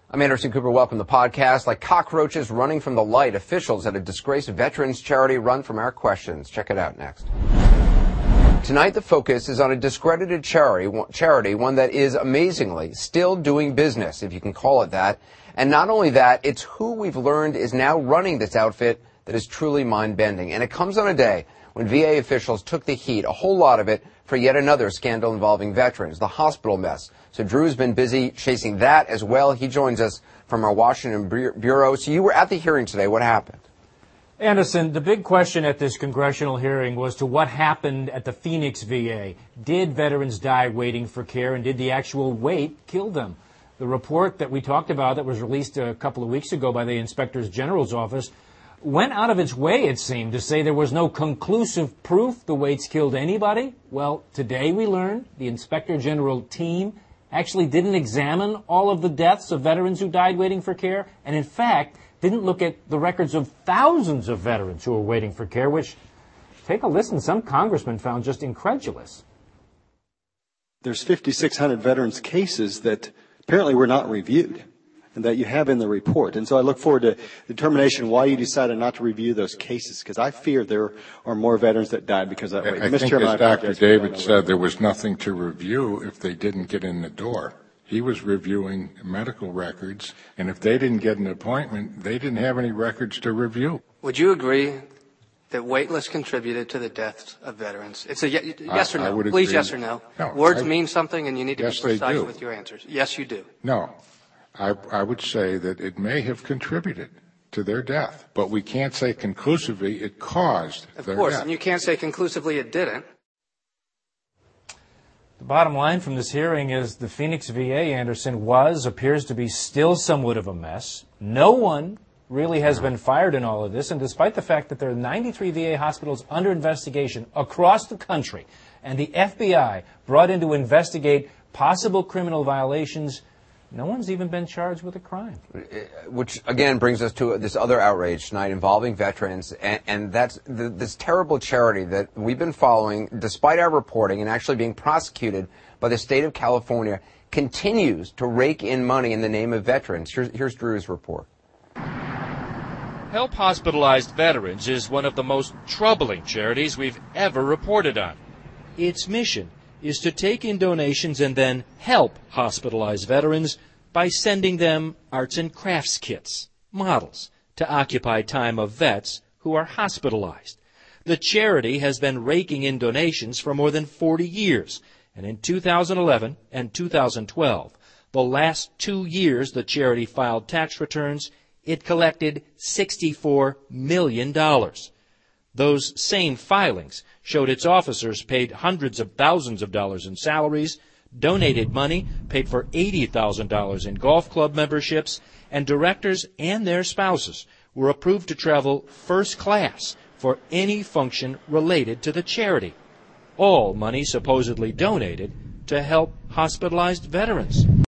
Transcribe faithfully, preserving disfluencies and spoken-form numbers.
I'm Anderson Cooper. Welcome to the podcast. Like cockroaches running from the light, officials at a disgraced veterans charity run from our questions. Check it out next. Tonight, the focus is on a discredited charity, charity, one that is amazingly still doing business, if you can call it that. And not only that, it's who we've learned is now running this outfit that is truly mind-bending. And it comes on a day when V A officials took the heat, a whole lot of it, for yet another scandal involving veterans, the hospital mess. So Drew's been busy chasing that as well. He joins us from our Washington bureau. So you were at the hearing today. What happened? Anderson, the big question at this congressional hearing was to what happened at the Phoenix V A. Did veterans die waiting for care, and did the actual wait kill them? The report that we talked about that was released a couple of weeks ago by the Inspector General's office went out of its way, it seemed, to say there was no conclusive proof the waits killed anybody. Well, today we learned the Inspector General team actually didn't examine all of the deaths of veterans who died waiting for care, and in fact didn't look at the records of thousands of veterans who were waiting for care, which, take a listen, some congressmen found just incredulous. There's fifty-six hundred veterans cases that apparently were not reviewed and that you have in the report. And so I look forward to determination why you decided not to review those cases, because I fear there are more veterans that died because of that way. I Mister think, Chairman, as I Doctor David said, there was nothing to review if they didn't get in the door. He was reviewing medical records, and if they didn't get an appointment, they didn't have any records to review. Would you agree that wait lists contributed to the deaths of veterans? It's a ye- yes or I, I no. would Please, agree. yes or no. no Words I, mean something, and you need to yes, be precise they do. with your answers. Yes, you do. No. I, I would say that it may have contributed to their death, but we can't say conclusively it caused of their course, death. And you can't say conclusively it didn't. The bottom line from this hearing is the Phoenix V A, Anderson, was, appears to be still somewhat of a mess. No one really has been fired in all of this, and despite the fact that there are ninety-three V A hospitals under investigation across the country, and the F B I brought in to investigate possible criminal violations, no one's even been charged with a crime. Which, again, brings us to this other outrage tonight involving veterans, and, and that's the, this terrible charity that we've been following, despite our reporting and actually being prosecuted by the state of California, continues to rake in money in the name of veterans. Here's, here's Drew's report. Help Hospitalized Veterans is one of the most troubling charities we've ever reported on. Its mission is to take in donations and then help hospitalized veterans by sending them arts and crafts kits, models, to occupy time of vets who are hospitalized. The charity has been raking in donations for more than forty years, and in two thousand eleven and two thousand twelve, the last two years the charity filed tax returns, it collected sixty-four million dollars. Those same filings showed its officers paid hundreds of thousands of dollars in salaries, donated money, paid for eighty thousand dollars in golf club memberships, and directors and their spouses were approved to travel first class for any function related to the charity. All money supposedly donated to help hospitalized veterans.